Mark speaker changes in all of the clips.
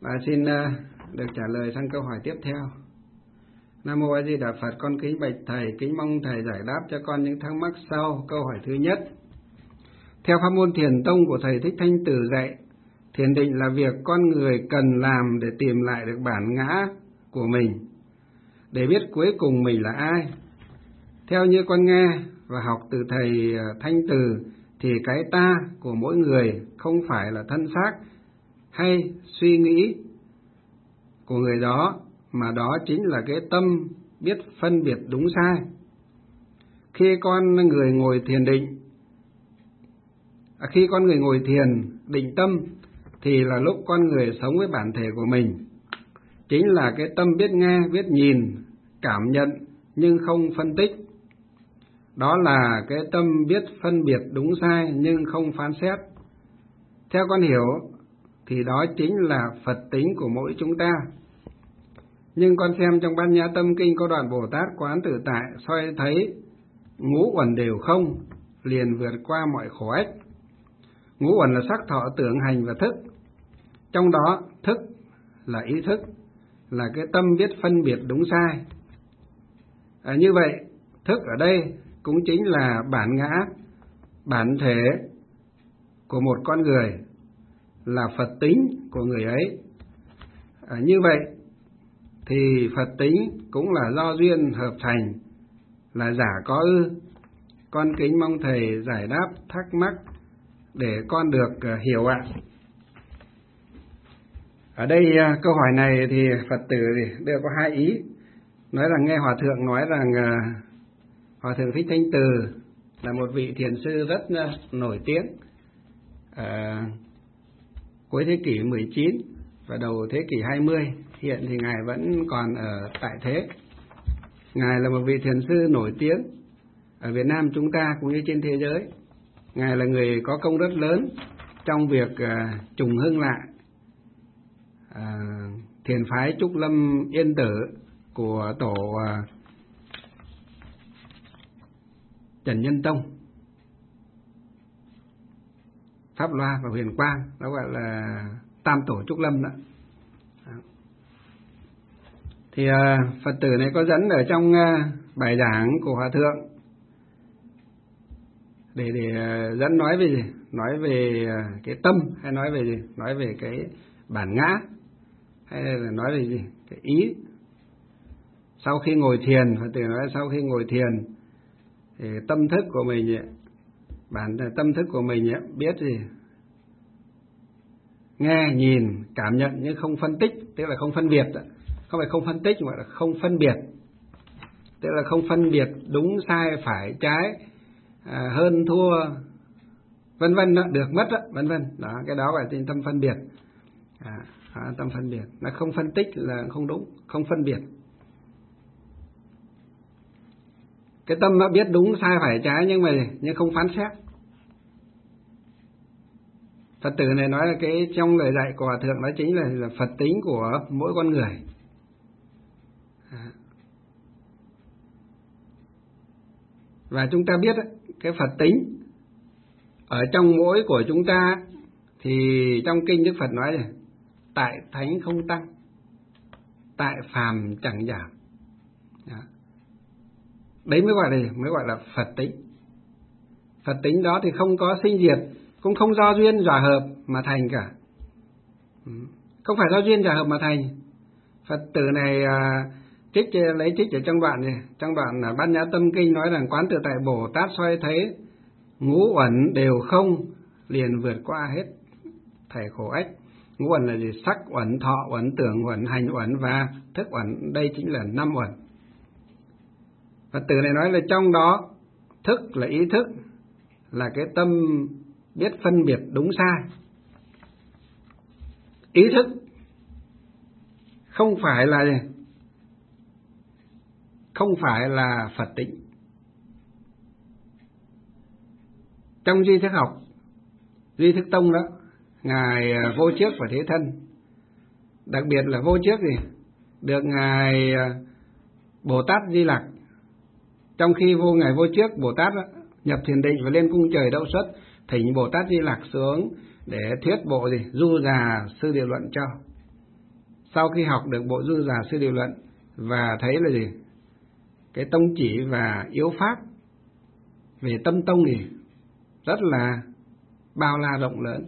Speaker 1: Và xin được trả lời sang câu hỏi tiếp theo. Nam Mô A Di Đà Phật, con kính bạch Thầy, kính mong Thầy giải đáp cho con những thắc mắc sau. Câu hỏi thứ nhất: theo pháp môn Thiền Tông của Thầy Thích Thanh Tử dạy, thiền định là việc con người cần làm để tìm lại được bản ngã của mình, để biết cuối cùng mình là ai. Theo như con nghe và học từ Thầy Thanh Tử thì cái ta của mỗi người không phải là thân xác hay suy nghĩ của người đó, mà đó chính là cái tâm biết phân biệt đúng sai. Khi con người ngồi thiền định tâm thì là lúc con người sống với bản thể của mình, chính là cái tâm biết nghe, biết nhìn, cảm nhận nhưng không phân tích. Đó là cái tâm biết phân biệt đúng sai nhưng không phán xét. Theo con hiểu thì đó chính là Phật tính của mỗi chúng ta. Nhưng con xem trong Bát Nhã Tâm Kinh có đoạn Bồ Tát quán tự tại soi thấy ngũ uẩn đều không, liền vượt qua mọi khổ ách. Ngũ uẩn là sắc, thọ, tưởng, hành và thức. Trong đó thức là ý thức, là cái tâm biết phân biệt đúng sai. Như vậy thức ở đây cũng chính là bản ngã, bản thể của một con người, là Phật tính của người ấy. Như vậy thì Phật tính cũng là do duyên hợp thành, là giả có ư. Con kính mong Thầy giải đáp thắc mắc để con được hiểu ạ. Ở đây câu hỏi này thì Phật tử thì đều có hai ý. Nói rằng nghe Hòa Thượng nói rằng Hòa Thượng Thích Thanh Từ là một vị thiền sư rất nổi tiếng cuối thế kỷ 19 và đầu thế kỷ 20. Hiện thì Ngài vẫn còn ở tại thế. Ngài là một vị thiền sư nổi tiếng ở Việt Nam chúng ta cũng như trên thế giới. Ngài là người có công rất lớn trong việc trùng hưng lại thiền phái Trúc Lâm Yên Tử của tổ Trần Nhân Tông, Pháp Loa và Huyền Quang, nó gọi là Tam Tổ Trúc Lâm đó. Thì Phật tử này có dẫn ở trong bài giảng của Hòa Thượng để dẫn nói về gì? Nói về cái tâm, hay nói về gì? Nói về cái bản ngã, hay là nói về gì? Cái ý. Sau khi ngồi thiền, Phật tử nói sau khi ngồi thiền thì tâm thức của mình, tâm thức của mình biết gì? Nghe, nhìn, cảm nhận nhưng không phân tích, tức là không phân biệt. Không phải không phân tích mà là không phân biệt. Tức là không phân biệt đúng sai phải trái, hơn thua, vân vân, được mất đó, vân vân. Đó, cái đó gọi là tâm phân biệt. Tâm phân biệt, nó không phân tích là không đúng, không phân biệt. Cái tâm nó biết đúng sai phải trái nhưng không phán xét. Phật tử này nói là cái trong lời dạy của Hòa Thượng đó chính là Phật tính của mỗi con người. Và chúng ta biết cái Phật tính ở trong mỗi của chúng ta thì trong kinh Đức Phật nói này: tại thánh không tăng, tại phàm chẳng giảm. Đấy mới gọi là Phật tính. Phật tính đó thì không có sinh diệt, cũng không do duyên giả hợp mà thành cả. Không phải do duyên giả hợp mà thành. Phật tử này lấy trích ở trong đoạn này, trong đoạn Bát Nhã Tâm Kinh nói rằng quán tự tại Bồ Tát soi thấy ngũ uẩn đều không, liền vượt qua hết thảy khổ ách. Ngũ uẩn là gì? Sắc uẩn, thọ uẩn, tưởng uẩn, hành uẩn và thức uẩn. Đây chính là 5 uẩn. Phật tử này nói là trong đó thức là ý thức, là cái tâm biết phân biệt đúng sai. Ý thức không phải là gì? Không phải là Phật tính. Trong duy thức học, duy thức tông đó, Ngài Vô Trước và Thế Thân, đặc biệt là Vô Trước gì? Được Ngài Bồ Tát Di Lặc, trong khi Ngài Vô Trước Bồ Tát đó, nhập thiền định và lên cung trời đậu xuất, thỉnh Bồ Tát Di Lặc xuống để thuyết bộ gì? Du Già Sư Địa Luận cho. sau khi học được bộ Du Già Sư Địa Luận và thấy là gì? Cái tông chỉ và yếu pháp về tâm tông thì rất là bao la rộng lớn.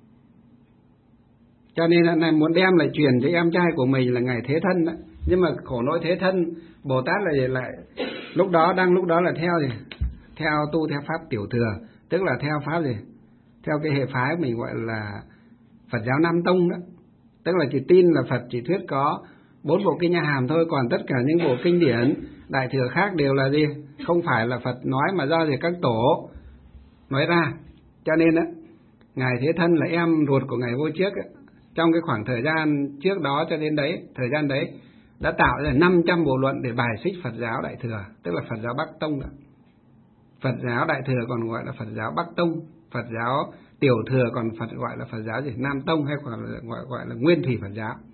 Speaker 1: Cho nên hôm nay muốn đem lại truyền cho em trai của mình là Ngài Thế Thân đó. Nhưng mà khổ nỗi Thế Thân Bồ Tát là lại lúc đó là theo gì? Theo tu theo pháp tiểu thừa, tức là theo pháp gì? Theo cái hệ phái mình gọi là Phật giáo Nam Tông đó. Tức là chỉ tin là Phật chỉ thuyết có 4 bộ kinh A Hàm thôi, còn tất cả những bộ kinh điển đại thừa khác đều là gì? Không phải là Phật nói mà do gì các tổ nói ra. Cho nên á, Ngài Thế Thân là em ruột của Ngài Vô Trước ấy. Trong cái khoảng thời gian trước đó cho đến đấy, thời gian đấy đã tạo ra 500 bộ luận để bài xích Phật giáo Đại Thừa, tức là Phật giáo Bắc Tông đó. Phật giáo Đại Thừa còn gọi là Phật giáo Bắc Tông, Phật giáo Tiểu Thừa còn gọi là Phật giáo gì? Nam Tông hay còn gọi là Nguyên Thủy Phật giáo.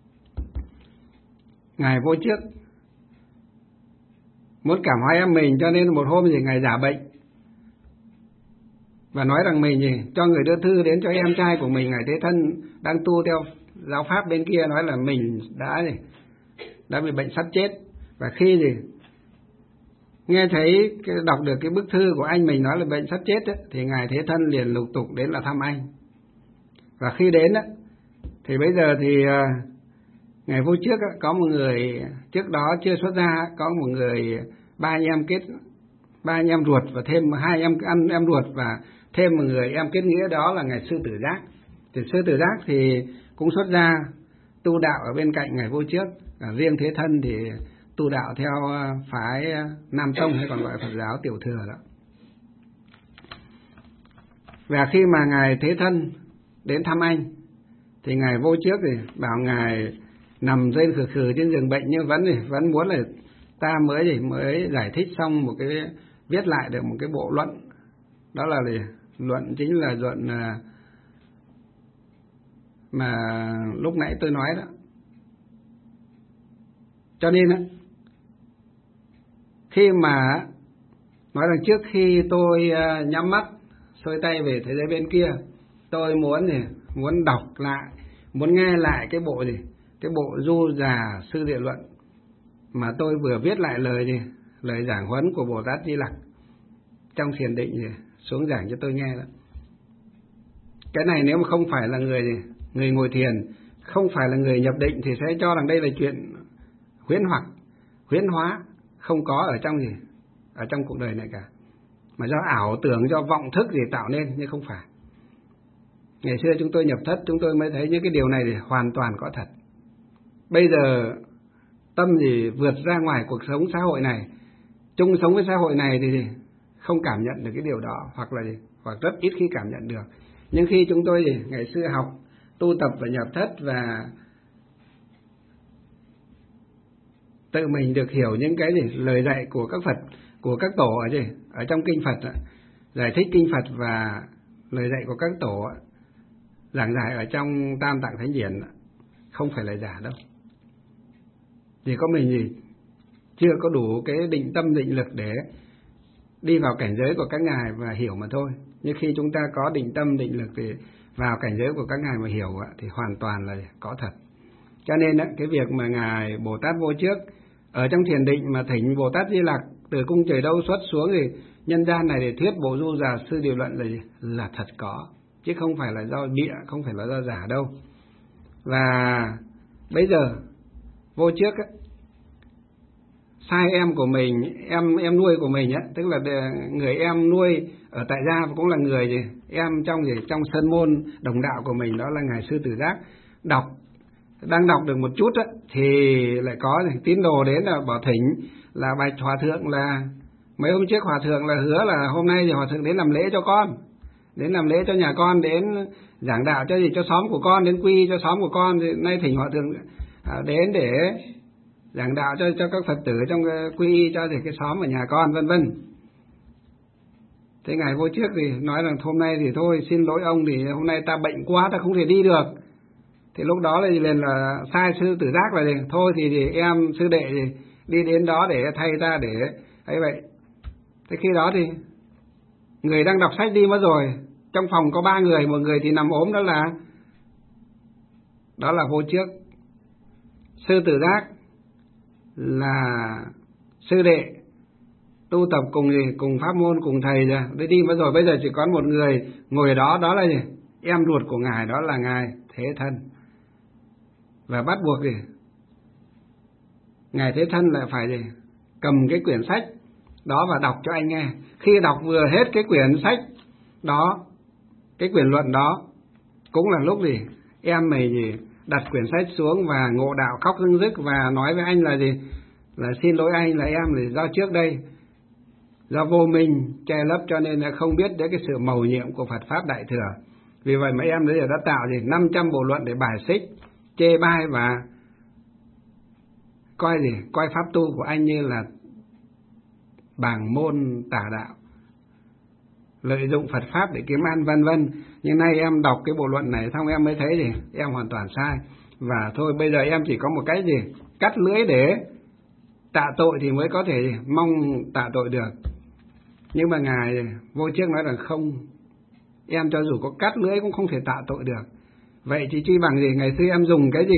Speaker 1: Ngài Vô Trước muốn cảm hóa em mình, cho nên một hôm thì Ngài giả bệnh và nói rằng mình gì cho người đưa thư đến cho em trai của mình Ngài Thế Thân đang tu theo giáo pháp bên kia, nói là mình đã bị bệnh sắp chết. Và khi gì nghe thấy đọc được cái bức thư của anh mình nói là bệnh sắp chết ấy, thì Ngài Thế Thân liền lục tục đến là thăm anh. Và khi đến ấy, thì bây giờ thì Ngài Vô Trước ấy, có một người trước đó chưa xuất gia, có một người ba anh em ruột và thêm 2 em ruột và thêm một người em kết nghĩa, đó là Ngài Sư Tử Giác. Thì Sư Tử Giác thì cũng xuất gia tu đạo ở bên cạnh Ngài Vô Trước. Riêng Thế Thân thì tu đạo theo phái Nam Tông hay còn gọi Phật giáo Tiểu Thừa đó. Và khi mà Ngài Thế Thân đến thăm anh thì Ngài Vô Trước thì bảo Ngài nằm rên khử khử trên giường bệnh nhưng vẫn muốn là ta mới giải thích xong một cái, viết lại được một cái bộ luận, đó là luận chính là luận mà lúc nãy tôi nói đó. Cho nên khi mà nói rằng trước khi tôi nhắm mắt xuôi tay về thế giới bên kia, tôi muốn đọc lại, muốn nghe lại cái bộ cái bộ Du Già Sư Địa Luận mà tôi vừa viết lại lời giảng huấn của Bồ Tát Di Lặc trong thiền định xuống giảng cho tôi nghe đó. Cái này nếu mà không phải là người ngồi thiền, không phải là người nhập định thì sẽ cho rằng đây là chuyện huyễn hóa, không có ở trong cuộc đời này cả, mà do ảo tưởng, do vọng thức gì tạo nên, nhưng không phải. Ngày xưa chúng tôi nhập thất, chúng tôi mới thấy những cái điều này thì hoàn toàn có thật. Bây giờ tâm vượt ra ngoài cuộc sống xã hội này, chung sống với xã hội này thì không cảm nhận được cái điều đó, hoặc rất ít khi cảm nhận được. Nhưng khi chúng tôi ngày xưa học, tu tập và nhập thất và tự mình được hiểu những cái lời dạy của các Phật, của các tổ ở trong kinh Phật, giải thích kinh Phật và lời dạy của các tổ giảng giải ở trong Tam Tạng Thánh Điển không phải là giả đâu. Chỉ có mình chưa có đủ cái định tâm định lực để đi vào cảnh giới của các ngài và hiểu mà thôi. Nhưng khi chúng ta có định tâm định lực thì vào cảnh giới của các ngài mà hiểu thì hoàn toàn là có thật. Cho nên cái việc mà Ngài Bồ Tát Vô Trước ở trong thiền định mà thỉnh Bồ Tát Di Lặc từ cung trời đâu xuất xuống thì nhân gian này để thuyết bộ Du Già Sư Địa Luận là thật có, chứ không phải là do bịa, không phải là do giả đâu. Và bây giờ Vô Trước sai em của mình, em nuôi của mình tức là người em nuôi ở tại gia cũng là người em trong sơn môn đồng đạo của mình, đó là Ngài Sư Tử Giác. Đang đọc được một chút thì lại có tín đồ đến là bảo thỉnh là bạch hòa thượng, là mấy hôm trước hòa thượng là hứa là hôm nay thì hòa thượng đến làm lễ cho con, đến làm lễ cho nhà con, đến giảng đạo cho xóm của con, đến quy cho xóm của con, thì nay thỉnh hòa thượng đến để giảng đạo cho các Phật tử trong quy cho cái xóm ở nhà con, vân vân. Thế Ngài Vô Trước thì nói rằng hôm nay thì thôi, xin lỗi ông, thì hôm nay ta bệnh quá, ta không thể đi được. Thì lúc đó liền là sai Sư Tử Giác là thôi thì em sư đệ đi đến đó để thay ta để ấy vậy. Thế khi đó thì người đang đọc sách đi mất rồi, trong phòng có 3 người, một người thì nằm ốm, đó là Vô Trước. sư tử giác là sư đệ tu tập cùng gì, cùng pháp môn, cùng thầy rồi, đi mất rồi, bây giờ chỉ có một người ngồi ở đó, đó là gì? Em ruột của ngài, đó là ngài Thế Thân. Và bắt buộc gì? Ngài Thế Thân lại phải gì? Cầm cái quyển sách đó và đọc cho anh nghe. Khi đọc vừa hết cái quyển sách đó, cái quyển luận đó, cũng là lúc gì? Em mày gì? Đặt quyển sách xuống và ngộ đạo khóc rưng rức và nói với anh là gì? Là xin lỗi anh, là em là do trước đây do vô minh che lấp cho nên là không biết đến cái sự mầu nhiệm của Phật Pháp Đại Thừa. Vì vậy mà em bây giờ đã tạo gì 500 bộ luận để bài xích, chê bai và coi gì, coi pháp tu của anh như là bảng môn tà đạo, lợi dụng Phật Pháp để kiếm ăn vân vân. Nhưng nay em đọc cái bộ luận này xong em mới thấy gì, em hoàn toàn sai. Và thôi bây giờ em chỉ có một cái gì, cắt lưỡi để tạ tội thì mới có thể mong tạ tội được. Nhưng mà ngài Vô Trước nói là không, em cho dù có cắt lưỡi cũng không thể tạ tội được. Vậy thì chi bằng gì, ngày xưa em dùng cái gì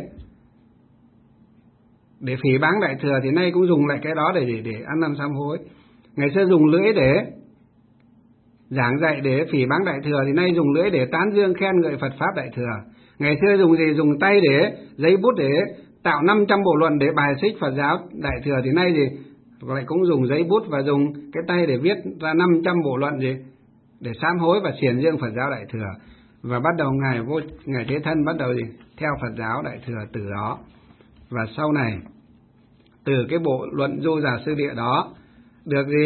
Speaker 1: để phỉ báng Đại Thừa thì nay cũng dùng lại cái đó để ăn năn sám hối. Ngày xưa dùng lưỡi để giảng dạy để phỉ báng Đại Thừa thì nay dùng lưỡi để tán dương khen ngợi Phật Pháp Đại Thừa. Ngày xưa dùng gì, dùng tay để giấy bút để tạo 500 bộ luận để bài xích Phật giáo Đại Thừa thì nay gì lại cũng dùng giấy bút và dùng cái tay để viết ra 500 bộ luận gì để sám hối và xiển dương Phật giáo Đại Thừa. Và bắt đầu ngài Thế Thân bắt đầu gì theo Phật giáo Đại Thừa từ đó. Và sau này từ cái bộ luận Du Già Sư Địa đó được gì,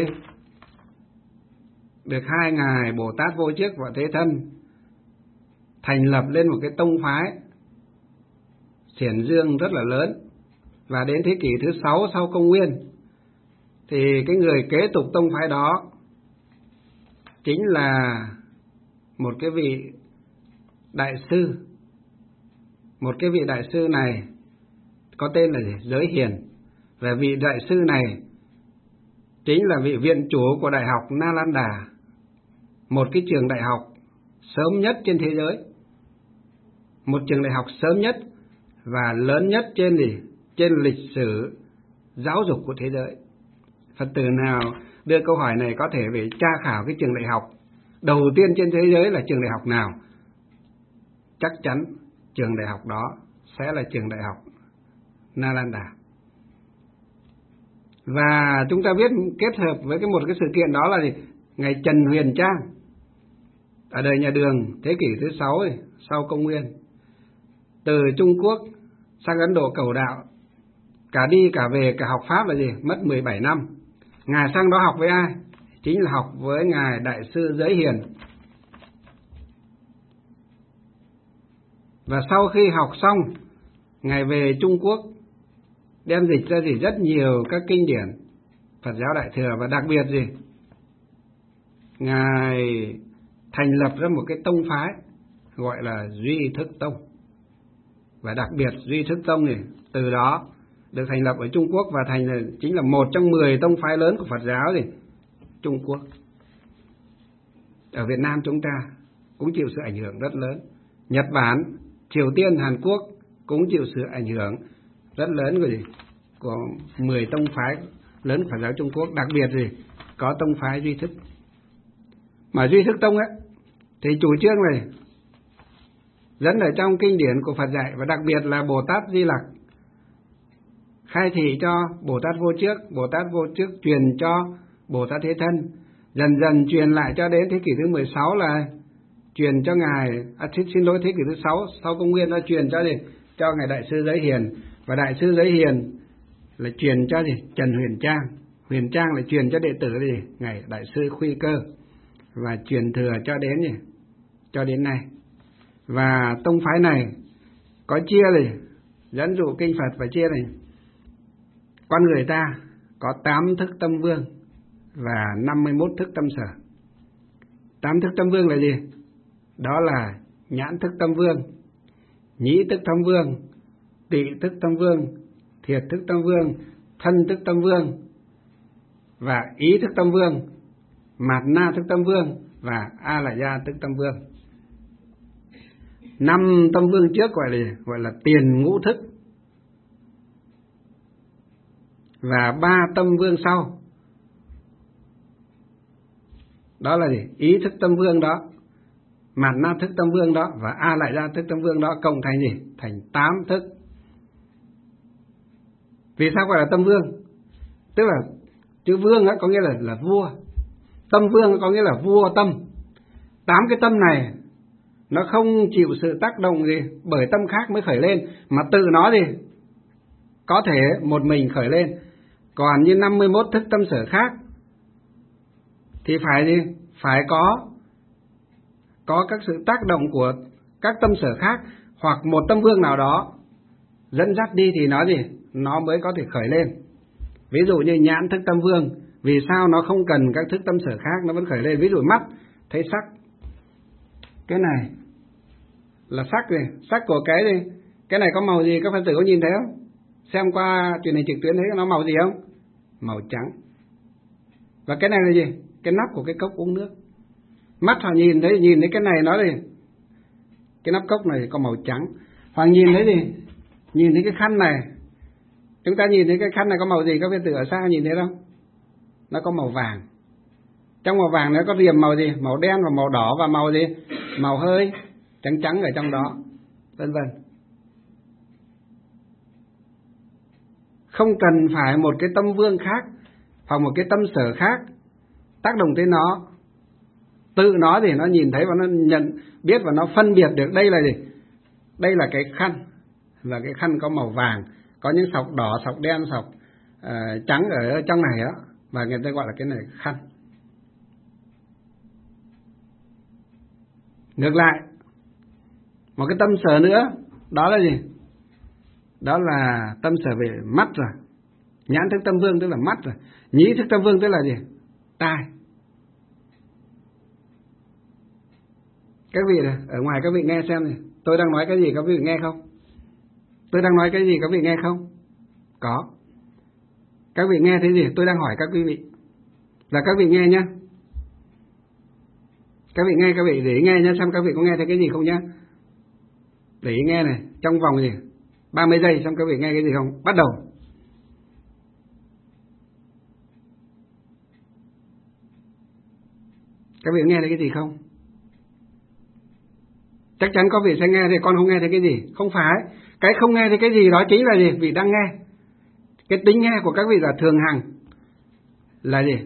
Speaker 1: được hai ngài Bồ Tát Vô Trước và Thế Thân thành lập lên một cái tông phái xiển dương rất là lớn. Và đến thế kỷ thứ 6 sau công nguyên thì cái người kế tục tông phái đó chính là một cái vị đại sư. Một cái vị đại sư này có tên là Giới Hiền. Và vị đại sư này chính là vị viện chủ của Đại học Nalanda, một cái trường đại học sớm nhất trên thế giới, một trường đại học sớm nhất và lớn nhất trên lịch sử giáo dục của thế giới. Phật tử nào đưa câu hỏi này có thể về tra khảo cái trường đại học đầu tiên trên thế giới là trường đại học nào, chắc chắn trường đại học đó sẽ là trường đại học Nalanda. Và chúng ta biết kết hợp với một cái sự kiện đó là gì? Ngày Trần Huyền Trang ở đời nhà Đường thế kỷ thứ 6 sau công nguyên, từ Trung Quốc sang Ấn Độ cầu đạo, cả đi cả về cả học Pháp là gì? Mất 17 năm. Ngài sang đó học với ai? Chính là học với ngài Đại sư Giới Hiền. Và sau khi học xong, ngài về Trung Quốc đem dịch ra rất nhiều các kinh điển Phật giáo Đại Thừa. Và đặc biệt ngài thành lập ra một cái tông phái gọi là Duy Thức Tông. Và đặc biệt Duy Thức Tông từ đó được thành lập ở Trung Quốc và chính là một trong 10 tông phái lớn của Phật giáo Trung Quốc. Ở Việt Nam chúng ta cũng chịu sự ảnh hưởng rất lớn. Nhật Bản, Triều Tiên, Hàn Quốc cũng chịu sự ảnh hưởng rất lớn của 10 tông phái lớn của Phật giáo Trung Quốc. Đặc biệt có tông phái Duy Thức. Mà Duy Thức Tông thì chủ trương này dẫn ở trong kinh điển của Phật dạy, và đặc biệt là Bồ Tát Di Lặc khai thị cho Bồ Tát Vô Trước, Bồ Tát Vô Trước truyền cho Bồ Tát Thế Thân, dần dần truyền lại cho đến thế kỷ thứ 16 là truyền cho ngài thế kỷ thứ 6 sau công nguyên đã truyền cho ngài Đại sư Giới Hiền. Và Đại sư Giới Hiền là truyền cho Trần Huyền Trang, Huyền Trang lại truyền cho đệ tử ngài Đại sư Khuy Cơ, và truyền thừa cho đến nay. Và tông phái này có chia dẫn dụ kinh Phật và chia con người ta có 8 thức tâm vương và 51 thức tâm sở. 8 thức tâm vương là gì? Đó là nhãn thức tâm vương, nhĩ thức tâm vương, tị thức tâm vương, thiệt thức tâm vương, thân thức tâm vương và ý thức tâm vương, mạt na thức tâm vương và a la gia thức tâm vương. 5 tâm vương trước gọi là tiền ngũ thức, và 3 tâm vương sau. Đó là gì? Ý thức tâm vương đó, mạt na thức tâm vương đó và a lại gia thức tâm vương đó cộng thành gì? Thành 8 thức. Vì sao gọi là tâm vương? Tức là chữ vương có nghĩa là vua. Tâm vương có nghĩa là vua tâm. 8 cái tâm này nó không chịu sự tác động gì bởi tâm khác mới khởi lên, mà tự nó gì có thể một mình khởi lên. Còn như 51 thức tâm sở khác thì phải gì? Phải có các sự tác động của các tâm sở khác hoặc một tâm vương nào đó dẫn dắt đi thì nó gì? Nó mới có thể khởi lên. Ví dụ như nhãn thức tâm vương, vì sao nó không cần các thức tâm sở khác nó vẫn khởi lên? Ví dụ mắt thấy sắc, cái này là sắc gì? Sắc của cái gì? Cái này có màu gì? Các Phật tử có nhìn thấy không? Xem qua truyền hình trực tuyến thấy nó màu gì không? Màu trắng. Và cái này là gì? Cái nắp của cái cốc uống nước. Mắt họ nhìn thấy cái này nó gì? Cái nắp cốc này có màu trắng. Hoặc nhìn thấy gì? Nhìn thấy cái khăn này. Chúng ta nhìn thấy cái khăn này có màu gì? Các Phật tử ở xa nhìn thấy không? Nó có màu vàng. Trong màu vàng nó có riềm màu gì? Màu đen và màu đỏ và màu gì? Màu hơi trắng trắng ở trong đó, vân vân. Không cần phải một cái tâm vương khác hoặc một cái tâm sở khác tác động tới nó. Tự nó thì nó nhìn thấy và nó nhận biết và nó phân biệt được đây là gì? Đây là cái khăn, và cái khăn có màu vàng, có những sọc đỏ, sọc đen, sọc trắng ở trong này đó, và người ta gọi là cái này khăn. Ngược lại, một cái tâm sở nữa, đó là gì? Đó là tâm sở về mắt rồi. Nhãn thức tâm vương tức là mắt rồi. Nhĩ thức tâm vương tức là gì? Tai. Các vị này, ở ngoài các vị nghe xem này, tôi đang nói cái gì các vị nghe không? Tôi đang nói cái gì các vị nghe không? Có. Các vị nghe thấy gì? Tôi đang hỏi các quý vị. Và các vị nghe nhá. Các vị nghe, các vị để ý nghe nhá, xem các vị có nghe thấy cái gì không nhá. Để ý nghe này, trong vòng gì? 30 giây xem các vị nghe cái gì không? Bắt đầu. Các vị nghe thấy cái gì không? Chắc chắn có vị sẽ nghe thì con không nghe thấy cái gì. Không phải. Cái không nghe thấy cái gì đó chính là gì? Vị đang nghe. Cái tính nghe của các vị là thường hằng. Là gì?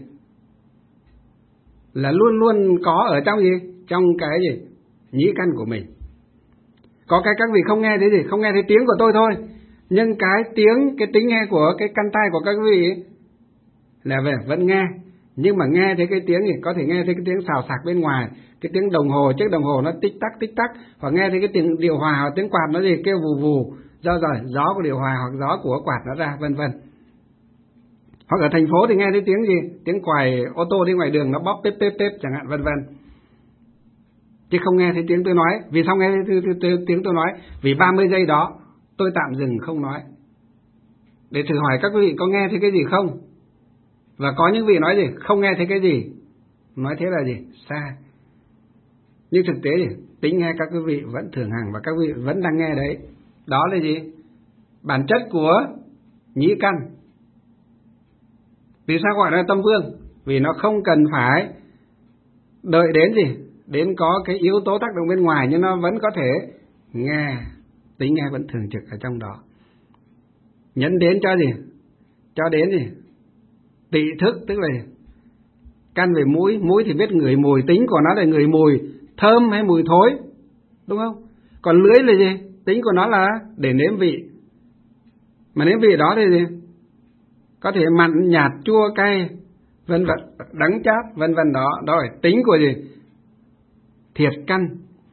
Speaker 1: Là luôn luôn có ở trong gì? Trong cái gì? Nhĩ căn của mình. Có cái các vị không nghe thấy gì? Không nghe thấy tiếng của tôi thôi. Nhưng cái tiếng, cái tính nghe của cái căn tai của các vị ấy, là về vẫn nghe. Nhưng mà nghe thấy cái tiếng gì? Có thể nghe thấy cái tiếng xào xạc bên ngoài, cái tiếng đồng hồ, chiếc đồng hồ nó tích tắc, hoặc nghe thấy cái tiếng điều hòa hoặc tiếng quạt nó gì kêu vù vù, gió của điều hòa hoặc gió của quạt nó ra, vân vân. Hoặc ở thành phố thì nghe thấy tiếng gì? Tiếng còi ô tô đi ngoài đường nó bóp tép chẳng hạn, vân vân. Chứ không nghe thấy tiếng tôi nói. Vì sao nghe thấy tiếng tôi nói? Vì 30 giây đó tôi tạm dừng không nói, để thử hỏi các quý vị có nghe thấy cái gì không. Và có những vị nói gì? Không nghe thấy cái gì. Nói thế là gì? Sai. Nhưng thực tế thì tính nghe các quý vị vẫn thường hằng và các quý vị vẫn đang nghe đấy. Đó là gì? Bản chất của nhĩ căn. Vì sao gọi là tâm vương? Vì nó không cần phải đợi đến gì? Đến có cái yếu tố tác động bên ngoài, nhưng nó vẫn có thể nghe. Tính nghe vẫn thường trực ở trong đó. Nhấn đến cho gì? Cho đến gì? Tị thức, tức là căn về mũi. Mũi thì biết ngửi mùi, tính của nó là ngửi mùi thơm hay mùi thối, đúng không? Còn lưỡi là gì? Tính của nó là để nếm vị. Mà nếm vị đó thì gì? Có thể mặn, nhạt, chua, cay, vân vân, đắng chát, vân vân đó. Đó là tính của gì? Thiệt căn.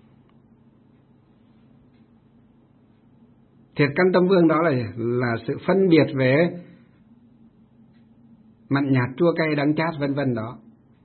Speaker 1: Thiệt căn tâm vương đó là sự phân biệt về mặn, nhạt, chua, cay, đắng chát, vân vân đó.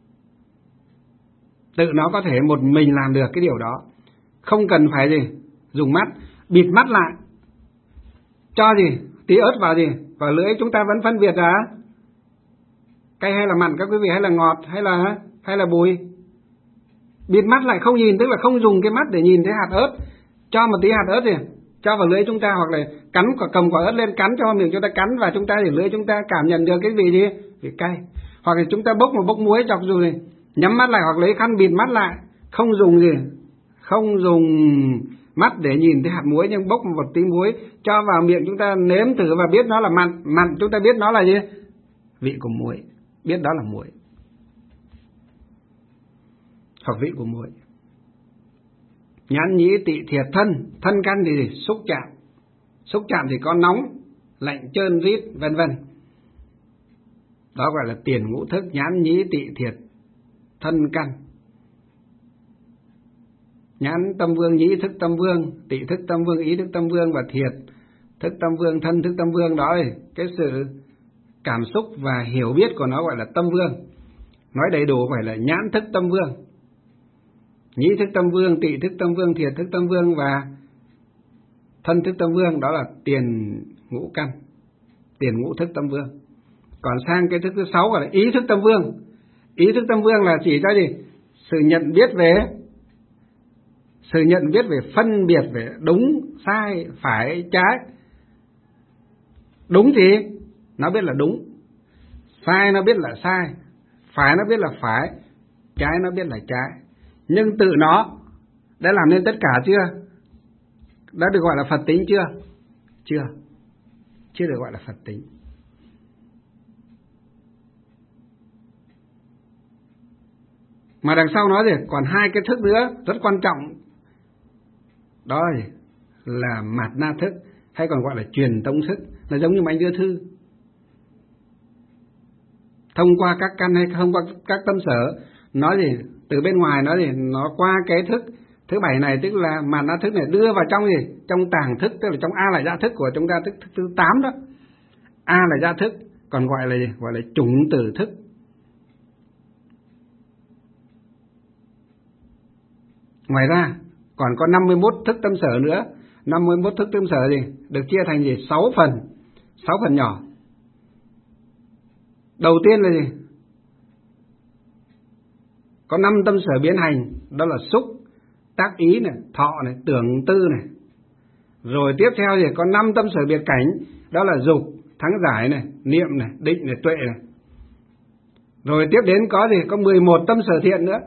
Speaker 1: Tự nó có thể một mình làm được cái điều đó. Không cần phải gì? Dùng mắt, bịt mắt lại. Cho gì? Tí ớt vào gì? Vào lưỡi chúng ta vẫn phân biệt ra cay hay là mặn các quý vị, hay là ngọt hay là bùi. Bịt mắt lại không nhìn, tức là không dùng cái mắt để nhìn thấy hạt ớt. Cho một tí hạt ớt gì? cho vào lưỡi chúng ta, hoặc là cắn cầm quả ớt lên cắn cho vào miệng chúng ta cắn, và chúng ta để lưỡi chúng ta cảm nhận được cái vị gì, vị cay. Hoặc là chúng ta bốc muối chọc dù này, nhắm mắt lại hoặc lấy khăn bịt mắt lại, không dùng gì, không dùng mắt để nhìn thấy hạt muối, nhưng bốc một tí muối cho vào miệng chúng ta nếm thử và biết nó là mặn, chúng ta biết nó là gì, vị của muối, biết đó là muối hoặc vị của muối. Nhãn nhĩ tỵ thiệt thân căn thì gì? Xúc chạm thì có nóng, lạnh, trơn, rít, vân vân. Đó gọi là tiền ngũ thức, nhãn nhĩ tỵ thiệt thân căn. Nhãn tâm vương, nhĩ thức tâm vương, tỵ thức tâm vương, ý thức tâm vương, và thiệt thức tâm vương, thân thức tâm vương. Đó là cái sự cảm xúc và hiểu biết của nó gọi là tâm vương. Nói đầy đủ phải là nhãn thức tâm vương, nhĩ thức tâm vương, tỵ thức tâm vương, thiệt thức tâm vương và thân thức tâm vương. Đó là tiền ngũ căn, tiền ngũ thức tâm vương. Còn sang cái thức thứ 6 gọi là ý thức tâm vương. Ý thức tâm vương là chỉ cho gì? Sự nhận biết về phân biệt về đúng, sai, phải, trái. Đúng thì nó biết là đúng, sai nó biết là sai, phải nó biết là phải, trái nó biết là trái. Nhưng tự nó đã làm nên tất cả chưa? Đã được gọi là Phật tính chưa? Chưa được gọi là Phật tính. Mà đằng sau nói gì? Còn 2 cái thức nữa rất quan trọng. Đó là mạt na thức, hay còn gọi là truyền tống thức, là giống như mà anh đưa thư. Thông qua các căn hay thông qua các tâm sở, nói gì? Từ bên ngoài nói gì? Nó qua cái thức thứ 7 này, tức là mạt na thức này đưa vào trong gì? Trong tàng thức, tức là trong A lại dạ thức của chúng ta, thức thứ 8 đó. A là dạ thức, còn gọi là gì? Gọi là chủng tử thức. Ngoài ra còn có 51 thức tâm sở nữa. 51 thức tâm sở gì? Được chia thành gì? 6 phần nhỏ. Đầu tiên là gì? Có 5 tâm sở biến hành, đó là xúc, tác ý này, thọ này, tưởng tư này. Rồi tiếp theo thì có 5 tâm sở biệt cảnh, đó là dục, thắng giải này, niệm này, định này, tuệ này. Rồi tiếp đến có gì? Có 11 tâm sở thiện nữa.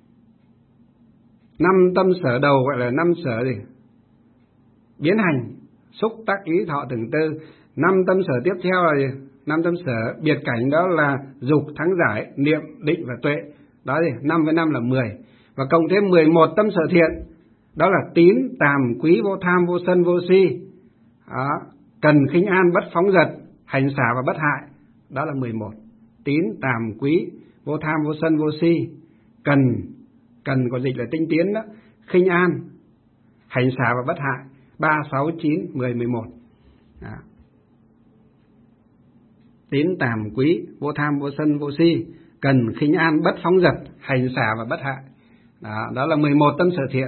Speaker 1: 5 tâm sở đầu gọi là 5 sở gì? Biến hành, xúc, tác ý, thọ, tưởng tư. 5 tâm sở tiếp theo là gì? 5 tâm sở biệt cảnh, đó là dục, thắng giải, niệm, định và tuệ. Đó gì? 5 với 5 là 10. Và cộng thêm 11 tâm sở thiện, đó là tín, tàm, quý, vô tham, vô sân, vô si. Đó. Cần, khinh an, bất phóng dật, hành xả và bất hại. Đó là 11. Tín, tàm, quý, vô tham, vô sân, vô si. Cần có dịch là tinh tiến đó. Khinh an, hành xả và bất hại. 3, 6, 9, 10, 11. Đó. Tín, tàm, quý, vô tham, vô sân, vô si. Cần, khinh an, bất phóng dật, hành xả và bất hại. Đó là 11 tâm sở thiện.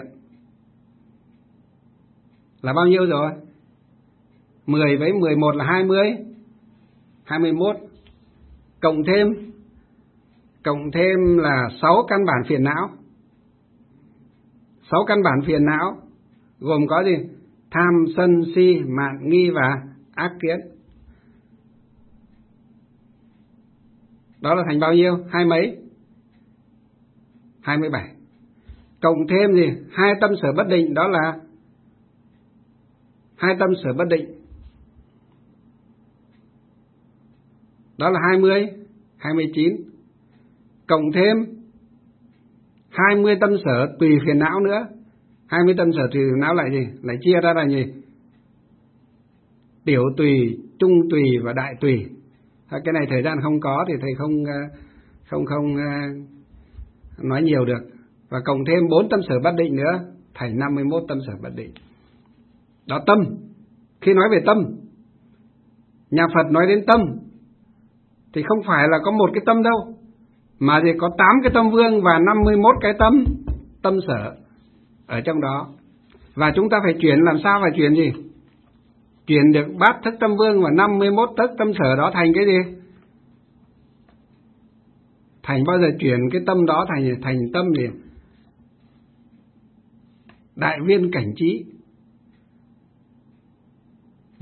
Speaker 1: Là bao nhiêu rồi? 10 với 11 là 20. 21. Cộng thêm là 6 căn bản phiền não. 6 căn bản phiền não gồm có gì? Tham, sân, si, mạn, nghi và ác kiến. Đó là thành bao nhiêu? 20 mấy? 27. Cộng thêm gì? 2 tâm sở bất định, đó là 2 tâm sở bất định. Đó là 20, 29. Cộng thêm 20 tâm sở tùy phiền não nữa. 20 tâm sở tùy phiền não lại gì? Lại chia ra là gì? Tiểu tùy, trung tùy và đại tùy. Cái này thời gian không có thì thầy không nói nhiều được. Và cộng thêm 4 tâm sở bất định nữa, thành 51 tâm sở bất định. Đó tâm. Khi nói về tâm, nhà Phật nói đến tâm thì không phải là có một cái tâm đâu, mà thì có 8 cái tâm vương và 51 cái tâm sở ở trong đó. Và chúng ta phải chuyển, làm sao phải chuyển gì? Chuyển được bát thức tâm vương và 51 thức tâm sở đó thành cái gì? Thành bao giờ chuyển cái tâm đó thành tâm gì? Đại viên cảnh trí.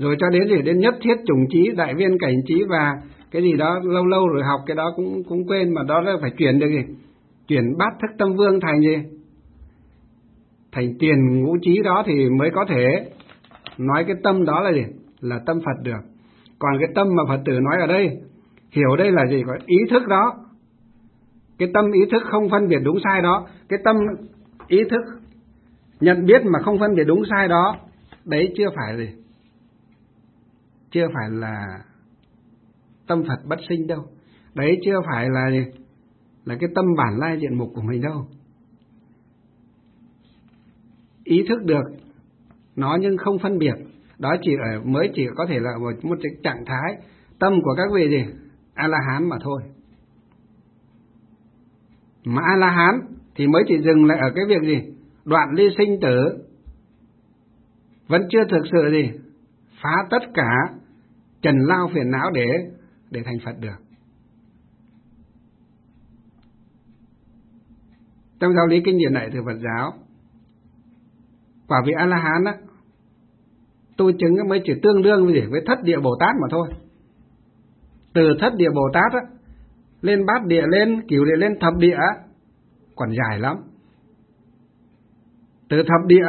Speaker 1: Rồi cho đến gì, đến nhất thiết chủng trí, đại viên cảnh trí và cái gì đó lâu lâu rồi học cái đó cũng quên, mà đó là phải chuyển được gì? Chuyển bát thức tâm vương thành gì? Thành tiền ngũ trí đó thì mới có thể nói cái tâm đó là gì? Là tâm Phật được. Còn cái tâm mà Phật tử nói ở đây, hiểu đây là gì? Có ý thức đó. Cái tâm ý thức không phân biệt đúng sai đó, cái tâm ý thức nhận biết mà không phân biệt đúng sai đó, đấy chưa phải gì? Chưa phải là tâm Phật bất sinh đâu. Đấy chưa phải là gì? Là cái tâm bản lai diện mục của mình đâu. Ý thức được nó nhưng không phân biệt, đó mới chỉ có thể là một trạng thái tâm của các vị gì? A-la-hán mà thôi. Mà A-la-hán thì mới chỉ dừng lại ở cái việc gì? Đoạn ly sinh tử, vẫn chưa thực sự gì? Phá tất cả trần lao phiền não để thành Phật được. Trong giáo lý kinh điển đại thừa Phật giáo, quả vị A-la-hán á, tu chứng mới chỉ tương đương với thất địa Bồ Tát mà thôi. Từ thất địa Bồ Tát á, lên bát địa, lên cửu địa, lên thập địa còn dài lắm. Từ thập địa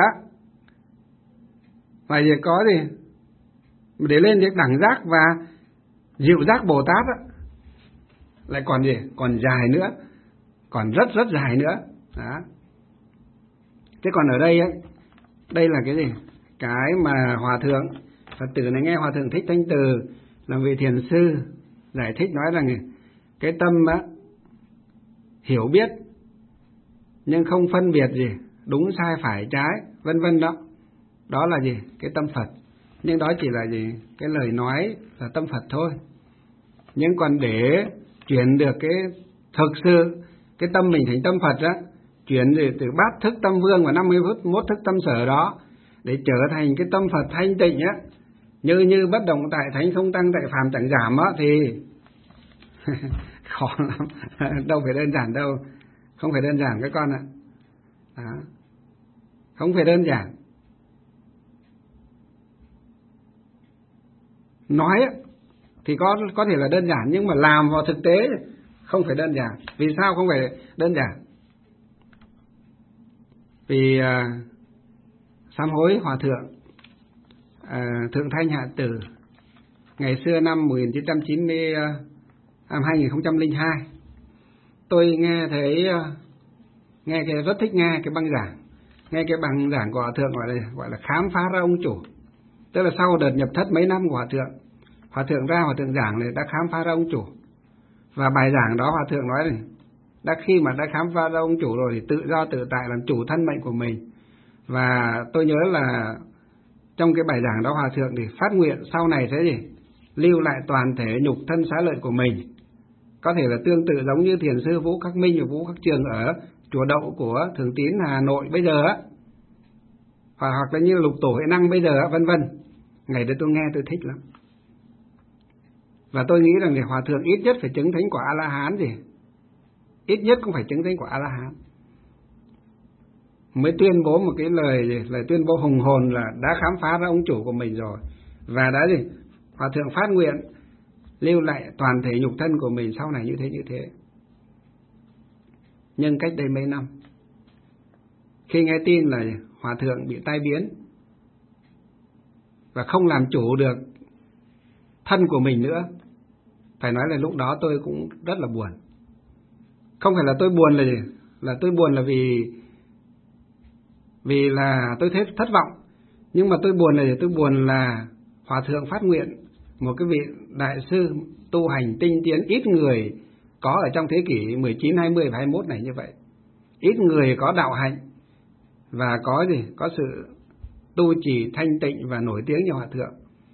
Speaker 1: phải gì có gì để lên đến đẳng giác và diệu giác Bồ Tát á, lại còn gì? Còn dài nữa, còn rất rất dài nữa. Đó. Thế còn ở đây ấy, đây là cái gì? Cái mà Hòa Thượng Phật tử này nghe Hòa Thượng Thích Thanh Từ làm vị thiền sư giải thích nói rằng cái tâm á, hiểu biết nhưng không phân biệt gì đúng sai phải trái vân vân đó, đó là gì? Cái tâm Phật. Nhưng đó chỉ là gì? Cái lời nói là tâm Phật thôi. Nhưng còn để chuyển được cái thực sự cái tâm mình thành tâm Phật á, chuyển từ bát thức tâm vương và 51 thức tâm sở đó để trở thành cái tâm Phật thanh tịnh á, như bất động tại thánh, không tăng tại phàm chẳng giảm á, thì khó lắm. Đâu phải đơn giản đâu, không phải đơn giản các con ạ. Đó. Không phải đơn giản. Nói á thì có thể là đơn giản, nhưng mà làm vào thực tế không phải đơn giản. Vì sao không phải đơn giản? Vì sám hối Hòa Thượng Thượng Thanh Hạ Tử ngày xưa năm 2002, tôi nghe thấy rất thích nghe cái băng giảng, nghe cái băng giảng của Hòa Thượng gọi là khám phá ra ông chủ. Tức là sau đợt nhập thất mấy năm của Hòa Thượng Hòa Thượng giảng này đã khám phá ra ông chủ. Và bài giảng đó Hòa Thượng nói này, khi mà đã khám phá ra ông chủ rồi thì tự do tự tại làm chủ thân mệnh của mình. Và tôi nhớ là trong cái bài giảng đó Hòa Thượng thì phát nguyện sau này sẽ gì? Lưu lại toàn thể nhục thân xá lợi của mình. Có thể là tương tự giống như thiền sư Vũ Khắc Minh và Vũ Khắc Trường ở chùa Đậu của Thường Tín Hà Nội bây giờ á, hoặc là như Lục Tổ Huệ Năng bây giờ á, vân vân. Ngày đó tôi nghe tôi thích lắm. Và tôi nghĩ rằng thì Hòa Thượng ít nhất phải chứng thánh quả A-la-hán gì, ít nhất cũng phải chứng thánh quả A-la-hán mới tuyên bố một cái lời tuyên bố hùng hồn là đã khám phá ra ông chủ của mình rồi. Và đã gì? Hòa Thượng phát nguyện lưu lại toàn thể nhục thân của mình sau này như thế. Nhưng cách đây mấy năm, khi nghe tin là Hòa Thượng bị tai biến và không làm chủ được thân của mình nữa, phải nói là lúc đó tôi cũng rất là buồn. Không phải là tôi buồn là gì? Là tôi buồn là vì là tôi thấy thất vọng. Nhưng mà tôi buồn là gì? Tôi buồn là Hòa Thượng phát nguyện, một cái vị đại sư tu hành tinh tiến ít người có ở trong thế kỷ 19, 20 và 21 này như vậy. Ít người có đạo hạnh và có gì? Có sự tu trì thanh tịnh và nổi tiếng như Hòa Thượng.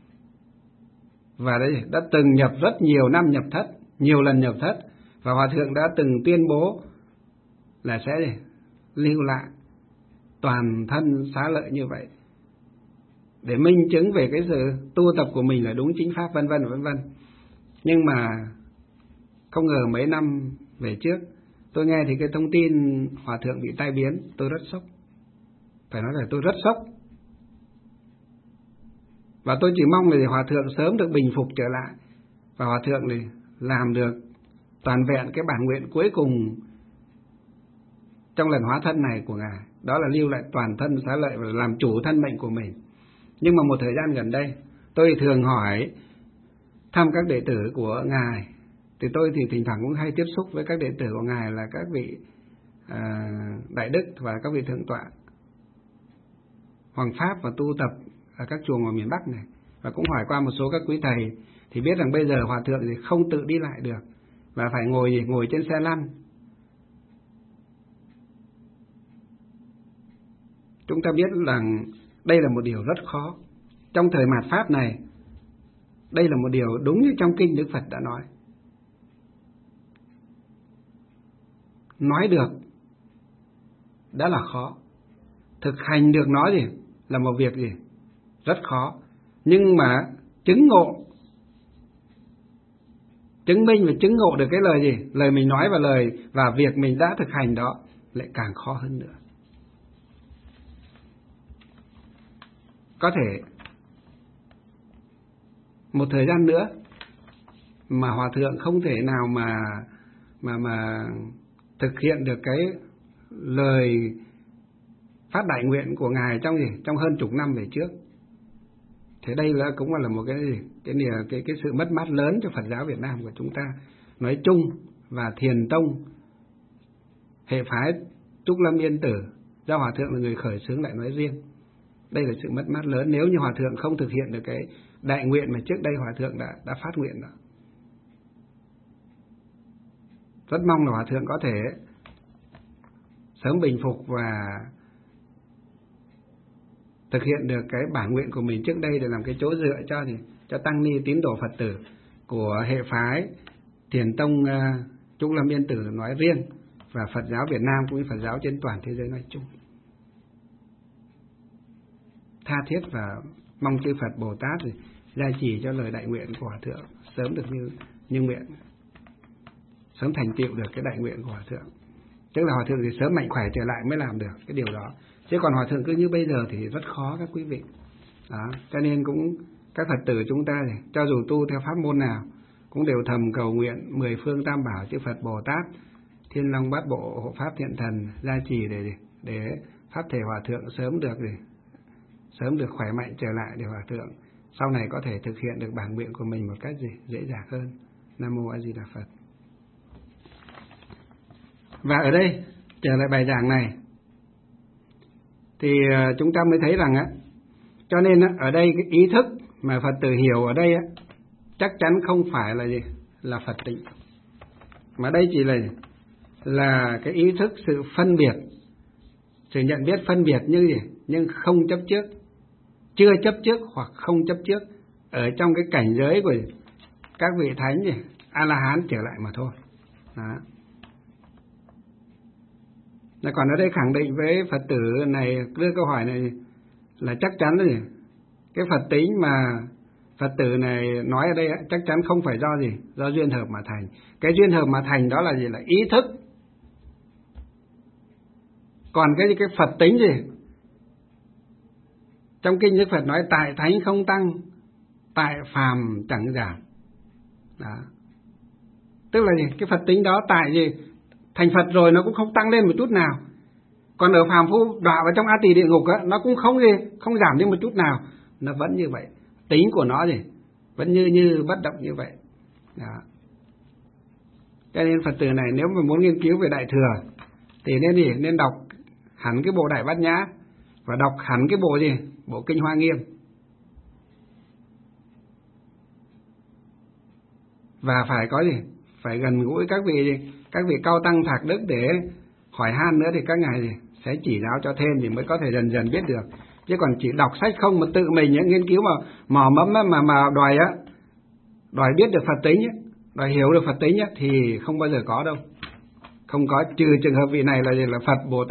Speaker 1: Và đấy đã từng nhập rất nhiều năm nhập thất, nhiều lần nhập thất, và Hòa Thượng đã từng tuyên bố là sẽ lưu lại toàn thân xá lợi như vậy để minh chứng về cái sự tu tập của mình là đúng chính pháp, vân vân vân vân. Nhưng mà không ngờ mấy năm về trước tôi nghe thì cái thông tin Hòa Thượng bị tai biến, tôi rất sốc. Phải nói là tôi rất sốc. Và tôi chỉ mong là Hòa thượng sớm được bình phục trở lại, và Hòa thượng thì làm được toàn vẹn cái bản nguyện cuối cùng trong lần hóa thân này của Ngài, đó là lưu lại toàn thân xá lợi và làm chủ thân mệnh của mình. Nhưng mà một thời gian gần đây, tôi thường hỏi thăm các đệ tử của Ngài, thì tôi thì thỉnh thoảng cũng hay tiếp xúc với các đệ tử của Ngài là các vị đại đức và các vị thượng tọa Hoàng Pháp và tu tập ở các chùa ngoài miền Bắc này, và cũng hỏi qua một số các quý thầy, thì biết rằng bây giờ Hòa thượng thì không tự đi lại được và phải ngồi trên xe lăn. Chúng ta biết rằng đây là một điều rất khó trong thời mạt Pháp này. Đây là một điều đúng như trong kinh Đức Phật đã nói được đã là khó, thực hành được nó gì là một việc gì rất khó. Nhưng mà chứng minh và chứng ngộ được cái lời gì, lời mình nói và việc mình đã thực hành đó lại càng khó hơn nữa. Có thể một thời gian nữa mà Hòa thượng không thể nào mà thực hiện được cái lời phát đại nguyện của Ngài trong hơn chục năm về trước. Thế đây là cũng là một cái sự mất mát lớn cho Phật giáo Việt Nam của chúng ta nói chung, và Thiền Tông hệ phái Trúc Lâm Yên Tử do Hòa thượng là người khởi xướng lại nói riêng. Đây là sự mất mát lớn nếu như Hòa thượng không thực hiện được cái đại nguyện mà trước đây Hòa thượng đã phát nguyện đó. Rất mong là Hòa thượng có thể sớm bình phục và thực hiện được cái bản nguyện của mình trước đây để làm cái chỗ dựa cho tăng ni tín đồ Phật tử của hệ phái Thiền Tông Trúc Lâm Yên Tử nói riêng, và Phật giáo Việt Nam cũng như Phật giáo trên toàn thế giới nói chung. Tha thiết và mong chư Phật Bồ Tát gia trì cho lời đại nguyện của Hòa thượng sớm được như nguyện, sớm thành tựu được cái đại nguyện của Hòa thượng. Tức là Hòa thượng thì sớm mạnh khỏe trở lại mới làm được cái điều đó. Chứ còn Hòa thượng cứ như bây giờ thì rất khó các quý vị. Đó, cho nên cũng các Phật tử chúng ta thì cho dù tu theo pháp môn nào cũng đều thầm cầu nguyện 10 phương tam bảo chư Phật Bồ Tát, Thiên Long Bát Bộ, Hộ Pháp Thiện Thần gia trì để pháp thể Hòa thượng sớm được khỏe mạnh trở lại, để Hòa thượng sau này có thể thực hiện được bản nguyện của mình một cách dễ dàng hơn. Nam Mô A Di Đà Phật. Và ở đây trở lại bài giảng này thì chúng ta mới thấy rằng cho nên ở đây cái ý thức mà Phật tử hiểu ở đây chắc chắn không phải là Phật tịnh, mà đây chỉ là cái ý thức sự phân biệt, sự nhận biết phân biệt nhưng không chấp trước, chưa chấp trước hoặc không chấp trước ở trong cái cảnh giới của các vị thánh A-la-hán trở lại mà thôi. Đó. Còn ở đây khẳng định với Phật tử này đưa câu hỏi này là chắc chắn rồi, cái Phật tính mà Phật tử này nói ở đây chắc chắn không phải do duyên hợp mà thành. Cái duyên hợp mà thành đó là là ý thức. Còn cái Phật tính trong kinh Đức Phật nói tại thánh không tăng, tại phàm chẳng giảm. Đó. Tức là cái Phật tính đó tại thành Phật rồi nó cũng không tăng lên một chút nào. Còn ở phàm phu đọa vào trong A Tỳ địa ngục nó cũng không giảm đi một chút nào, nó vẫn như vậy. Tính của nó vẫn như bất động như vậy. Đó. Cho nên Phật tử này nếu mà muốn nghiên cứu về Đại Thừa thì nên đọc hẳn cái bộ Đại Bát Nhã và đọc hẳn cái bộ bộ Kinh Hoa Nghiêm. Và phải có phải gần gũi các vị cao tăng thạc đức để hỏi han nữa, thì các ngài sẽ chỉ giáo cho thêm thì mới có thể dần dần biết được. Chứ còn chỉ đọc sách không mà tự mình nghiên cứu mà mò mẫm mà đòi biết được Phật tính đòi hiểu được Phật tính thì không bao giờ có đâu. Không có, trừ trường hợp vị này là Phật Bồ Tát